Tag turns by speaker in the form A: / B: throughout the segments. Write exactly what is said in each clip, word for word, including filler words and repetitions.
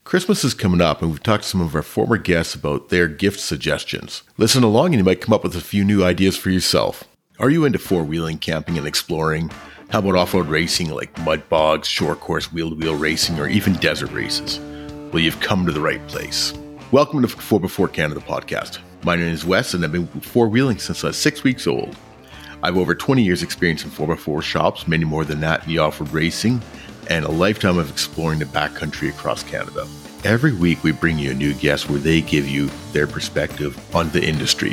A: Christmas is coming up, and we've talked to some of our former guests about their gift suggestions. Listen along and you might come up with a few new ideas for yourself. Are you into four-wheeling, camping, and exploring? How about off-road racing like mud bogs, short course wheel-to-wheel racing, or even desert races? Well, you've come to the right place. Welcome to four by four Canada podcast. My name is Wes, and I've been four-wheeling since I was six weeks old. I have over twenty years experience in four by four shops, many more than that in the off-road racing, and a lifetime of exploring the backcountry across Canada. Every week we bring you a new guest where they give you their perspective on the industry.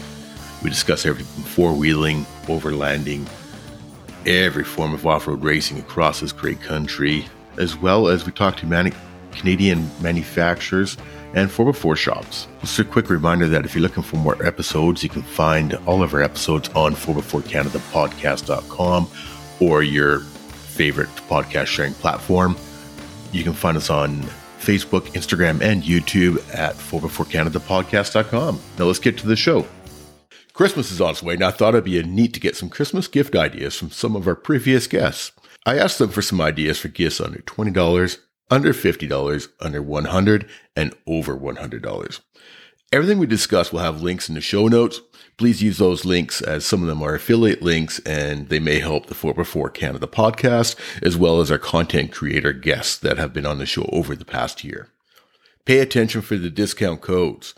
A: We discuss everything from four-wheeling, overlanding, every form of off-road racing across this great country, as well as we talk to many Canadian manufacturers and four by four shops. Just a quick reminder that if you're looking for more episodes, you can find all of our episodes on four by four canada podcast dot com or your favorite podcast sharing platform. You can find us on Facebook, Instagram, and YouTube at four by four canada podcast dot com. Now let's get to the show. Christmas is on its way, and I thought it'd be neat to get some Christmas gift ideas from some of our previous guests. I asked them for some ideas for gifts under twenty dollars, under fifty dollars, under one hundred dollars, and over one hundred dollars. Everything we discuss will have links in the show notes. Please use those links, as some of them are affiliate links and they may help the four by four Canada podcast, as well as our content creator guests that have been on the show over the past year. Pay attention for the discount codes.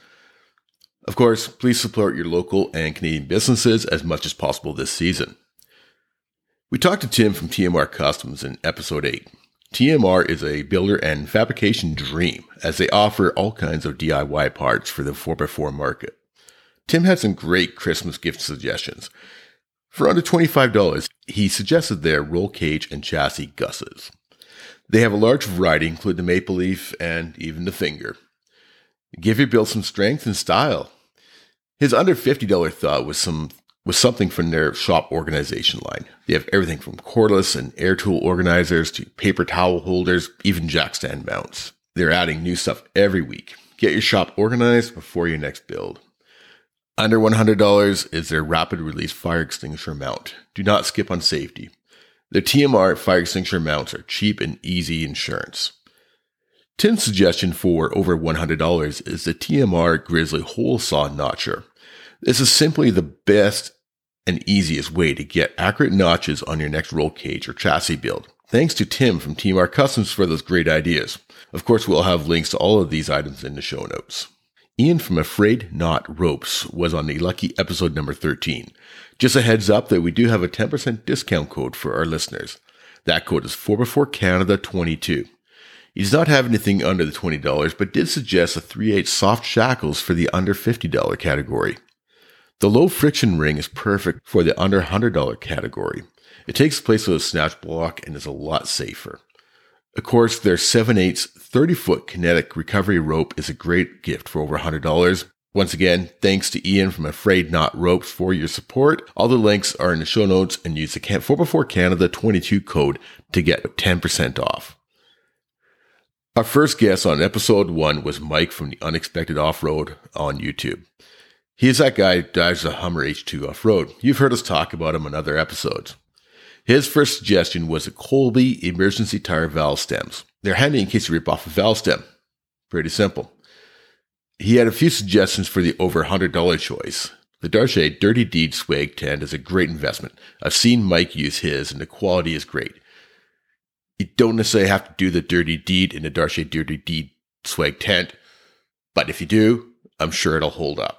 A: Of course, please support your local and Canadian businesses as much as possible this season. We talked to Tim from T M R Customs in episode eight. T M R is a builder and fabrication dream, as they offer all kinds of D I Y parts for the four by four market. Tim had some great Christmas gift suggestions. For under twenty-five dollars, he suggested their roll cage and chassis gusses. They have a large variety, including the maple leaf and even the finger. Give your build some strength and style. His under fifty dollars thought was some was something from their shop organization line. They have everything from cordless and air tool organizers to paper towel holders, even jack stand mounts. They're adding new stuff every week. Get your shop organized before your next build. Under one hundred dollars is their rapid release fire extinguisher mount. Do not skip on safety. Their T M R fire extinguisher mounts are cheap and easy insurance. Tim's suggestion for over one hundred dollars is the T M R Grizzly Hole Saw Notcher. This is simply the best and easiest way to get accurate notches on your next roll cage or chassis build. Thanks to Tim from T M R Customs for those great ideas. Of course, we'll have links to all of these items in the show notes. Ian from Afraid Not Ropes was on the lucky episode number thirteen. Just a heads up that we do have a ten percent discount code for our listeners. That code is four by four Canada twenty-two. He does not have anything under the twenty dollars, but did suggest a three eighths soft shackles for the under fifty dollars category. The low friction ring is perfect for the under one hundred dollars category. It takes place with a snatch block and is a lot safer. Of course, their seven eighths thirty foot kinetic recovery rope is a great gift for over one hundred dollars. Once again, thanks to Ian from Afraid Not Ropes for your support. All the links are in the show notes, and use the four by four Canada twenty-two code to get ten percent off. Our first guest on episode one was Mike from the Unexpected Off-Road on YouTube. He is that guy who drives a Hummer H two off-road. You've heard us talk about him on other episodes. His first suggestion was the Colby emergency tire valve stems. They're handy in case you rip off a valve stem. Pretty simple. He had a few suggestions for the over one hundred dollars choice. The Darche Dirty Deed Swag Tent is a great investment. I've seen Mike use his, and the quality is great. You don't necessarily have to do the dirty deed in the Darche Dirty Deed Swag Tent, but if you do, I'm sure it'll hold up.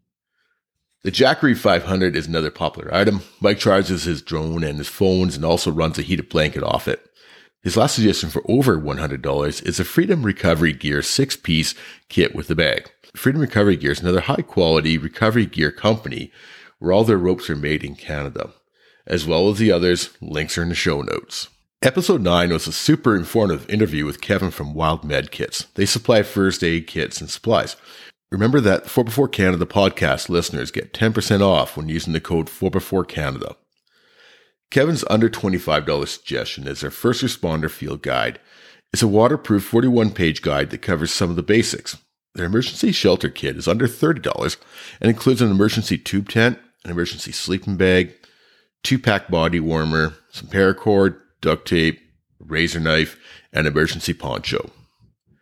A: The Jackery five hundred is another popular item. Mike charges his drone and his phones and also runs a heated blanket off it. His last suggestion for over one hundred dollars is a Freedom Recovery Gear six-piece kit with the bag. Freedom Recovery Gear is another high-quality recovery gear company where all their ropes are made in Canada. As well as the others, links are in the show notes. Episode nine was a super informative interview with Kevin from Wild Med Kits. They supply first aid kits and supplies. Remember that four by four Canada podcast listeners get ten percent off when using the code four by four Canada. Kevin's under twenty-five dollars suggestion is their first responder field guide. It's a waterproof forty-one page guide that covers some of the basics. Their emergency shelter kit is under thirty dollars and includes an emergency tube tent, an emergency sleeping bag, two-pack body warmer, some paracord, duct tape, razor knife, and emergency poncho.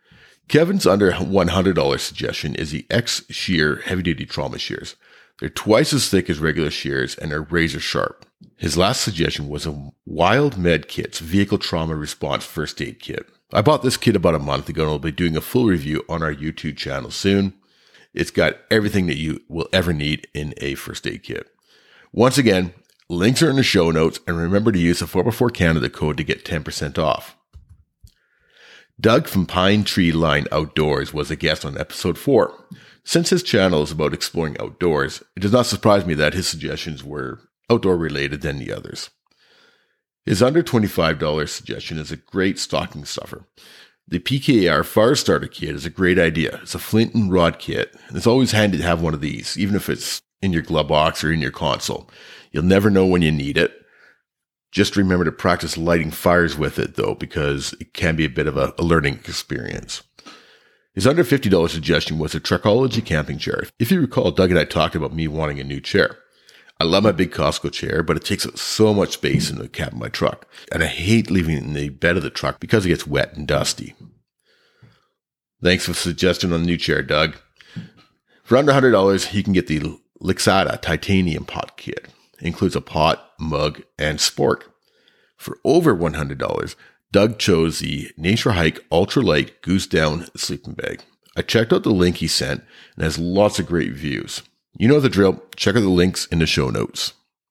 A: Kevin's under one hundred dollars suggestion is the X-Shear heavy-duty trauma shears. They're twice as thick as regular shears and are razor sharp. His last suggestion was a Wild Med Kit's Vehicle Trauma Response First Aid Kit. I bought this kit about a month ago and I'll be doing a full review on our YouTube channel soon. It's got everything that you will ever need in a first aid kit. Once again, links are in the show notes, and remember to use the four by four Canada code to get ten percent off. Doug from Pine Tree Line Outdoors was a guest on episode four. Since his channel is about exploring outdoors, it does not surprise me that his suggestions were outdoor related than the others. His under twenty-five dollars suggestion is a great stocking stuffer. The P K R Fire Starter Kit is a great idea. It's a flint and rod kit, and it's always handy to have one of these, even if it's in your glove box or in your console. You'll never know when you need it. Just remember to practice lighting fires with it, though, because it can be a bit of a, a learning experience. His under fifty dollars suggestion was a Trekology camping chair. If you recall, Doug and I talked about me wanting a new chair. I love my big Costco chair, but it takes up so much space in the cab of my truck, and I hate leaving it in the bed of the truck because it gets wet and dusty. Thanks for the suggestion on the new chair, Doug. For under one hundred dollars, you can get the Lixada Titanium Pot Kit. It includes a pot, mug, and spork. For over one hundred dollars, Doug chose the Nature Hike Ultralight Goose Down sleeping bag. I checked out the link he sent and has lots of great views. You know the drill. Check out the links in the show notes.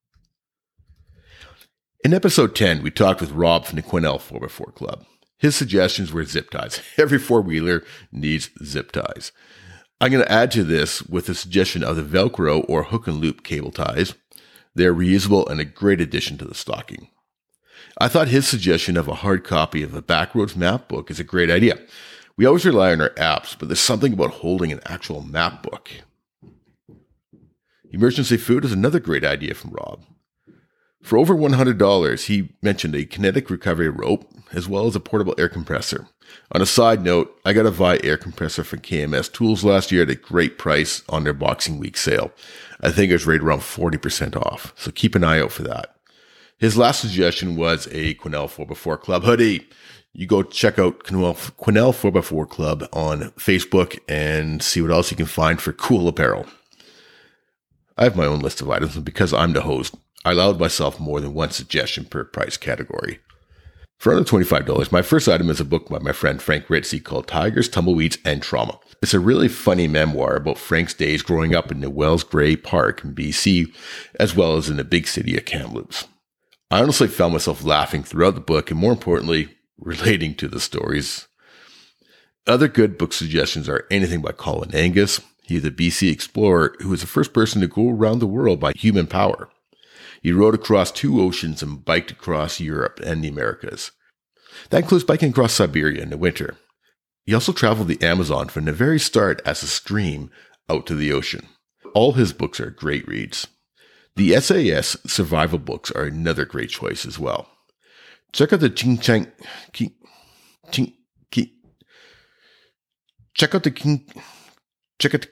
A: In episode ten, we talked with Rob from the Quesnel four by four Club. His suggestions were zip ties. Every four-wheeler needs zip ties. I'm going to add to this with the suggestion of the Velcro or hook and loop cable ties. They're reusable and a great addition to the stocking. I thought his suggestion of a hard copy of a Backroads map book is a great idea. We always rely on our apps, but there's something about holding an actual map book. Emergency food is another great idea from Rob. For over one hundred dollars, he mentioned a kinetic recovery rope as well as a portable air compressor. On a side note, I got a Vi air compressor from K M S Tools last year at a great price on their Boxing Week sale. I think it was rated around forty percent off, so keep an eye out for that. His last suggestion was a Quesnel four by four Club hoodie. You go check out Quesnel four by four Club on Facebook and see what else you can find for cool apparel. I have my own list of items, and because I'm the host, I allowed myself more than one suggestion per price category. For under twenty-five dollars, my first item is a book by my friend Frank Ritzie called Tigers, Tumbleweeds, and Trauma. It's a really funny memoir about Frank's days growing up in the Wells Gray Park in B C, as well as in the big city of Kamloops. I honestly found myself laughing throughout the book and, more importantly, relating to the stories. Other good book suggestions are anything by Colin Angus. He is a B C explorer who was the first person to go around the world by human power. He rode across two oceans and biked across Europe and the Americas. That includes biking across Siberia in the winter. He also traveled the Amazon from the very start as a stream out to the ocean. All his books are great reads. The S A S survival books are another great choice as well. Check out the Ching Chang, Ching, Ching, Ching, check out the King, check out,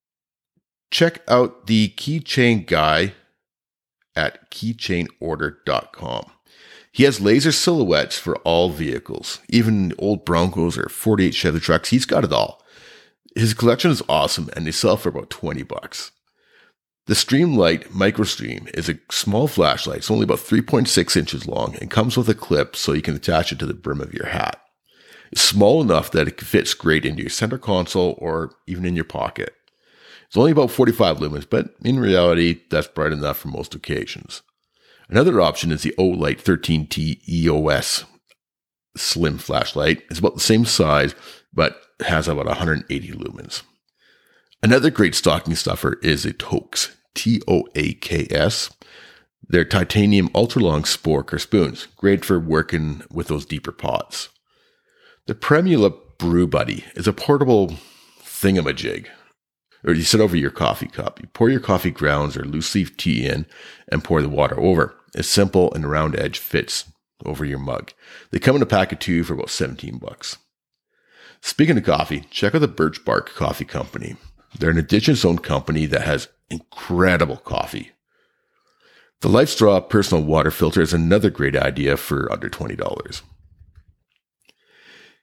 A: check out the Keychain Guy at keychain order dot com. He has laser silhouettes for all vehicles, even old Broncos or forty-eight Chevy trucks. He's got it all. His collection is awesome, and they sell for about twenty bucks. The Streamlight MicroStream is a small flashlight. It's only about three point six inches long and comes with a clip so you can attach it to the brim of your hat. It's small enough that it fits great into your center console or even in your pocket. It's only about forty-five lumens, but in reality, that's bright enough for most occasions. Another option is the Olight thirteen T E O S slim flashlight. It's about the same size, but has about one hundred eighty lumens. Another great stocking stuffer is a Toaks, T O A K S. They're titanium ultra-long spork or spoons, great for working with those deeper pots. The Premiula Brew Buddy is a portable thingamajig. Or you sit over your coffee cup. You pour your coffee grounds or loose leaf tea in and pour the water over. It's simple and the round edge fits over your mug. They come in a pack of two for about seventeen bucks. Speaking of coffee, check out the Birch Bark Coffee Company. They're an Indigenous-owned company that has incredible coffee. The LifeStraw personal water filter is another great idea for under twenty dollars.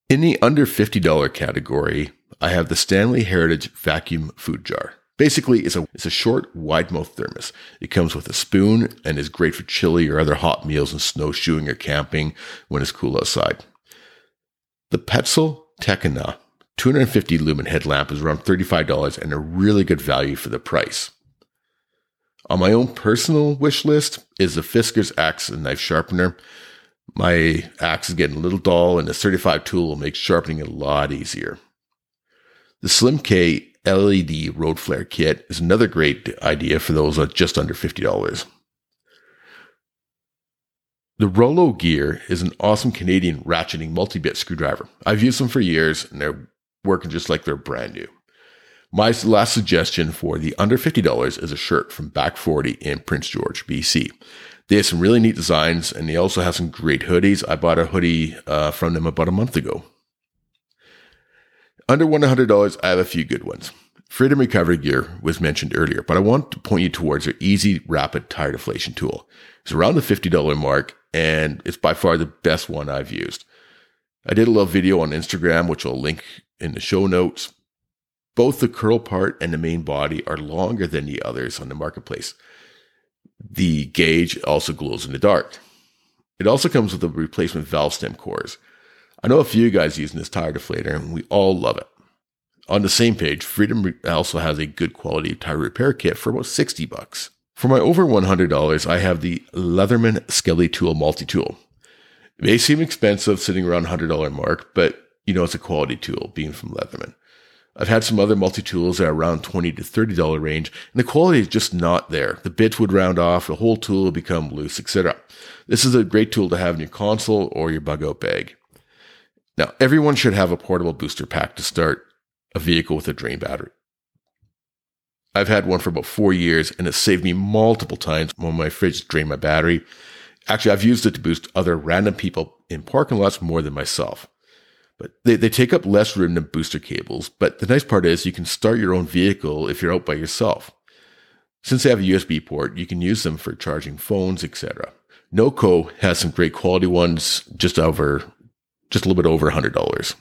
A: In the under fifty dollars category, I have the Stanley Heritage Vacuum Food Jar. Basically, it's a, it's a short, wide-mouth thermos. It comes with a spoon and is great for chili or other hot meals and snowshoeing or camping when it's cool outside. The Petzl Tekina two hundred fifty lumen headlamp is around thirty-five dollars and a really good value for the price. On my own personal wish list is the Fiskars axe and knife sharpener. My axe is getting a little dull, and the thirty-five tool will make sharpening a lot easier. The Slim K L E D road flare kit is another great idea for those at just under fifty dollars. The Rollo Gear is an awesome Canadian ratcheting multi-bit screwdriver. I've used them for years, and they're working just like they're brand new. My last suggestion for the under fifty dollars is a shirt from Back forty in Prince George, B C. They have some really neat designs, and they also have some great hoodies. I bought a hoodie uh, from them about a month ago. Under one hundred dollars, I have a few good ones. Freedom Recovery Gear was mentioned earlier, but I want to point you towards their Easy Rapid Tire Deflation tool. It's around the fifty dollars mark, and it's by far the best one I've used. I did a little video on Instagram, which I'll link in the show notes. Both the curl part and the main body are longer than the others on the marketplace. The gauge also glows in the dark. It also comes with a replacement valve stem cores. I know a few guys using this tire deflator, and we all love it. On the same page, Freedom also has a good quality tire repair kit for about sixty bucks. For my over one hundred dollars, I have the Leatherman Skelly Tool Multi-Tool. It may seem expensive, sitting around one hundred dollars mark, but you know it's a quality tool, being from Leatherman. I've had some other multi-tools that are around twenty to thirty dollars range, and the quality is just not there. The bits would round off, the whole tool would become loose, et cetera. This is a great tool to have in your console or your bug-out bag. Now, everyone should have a portable booster pack to start a vehicle with a drain battery. I've had one for about four years, and it saved me multiple times when my fridge drained my battery. Actually, I've used it to boost other random people in parking lots more than myself. But they, they take up less room than booster cables, but the nice part is you can start your own vehicle if you're out by yourself. Since they have a U S B port, you can use them for charging phones, et cetera. Noco has some great quality ones, just over Just a little bit over one hundred dollars.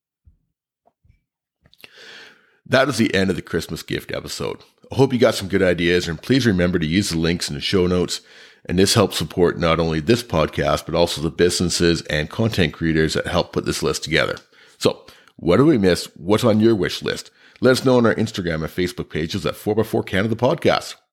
A: That is the end of the Christmas gift episode. I hope you got some good ideas, and please remember to use the links in the show notes. And this helps support not only this podcast, but also the businesses and content creators that help put this list together. So, what did we miss? What's on your wish list? Let us know on our Instagram and Facebook pages at four by four Canada Podcast.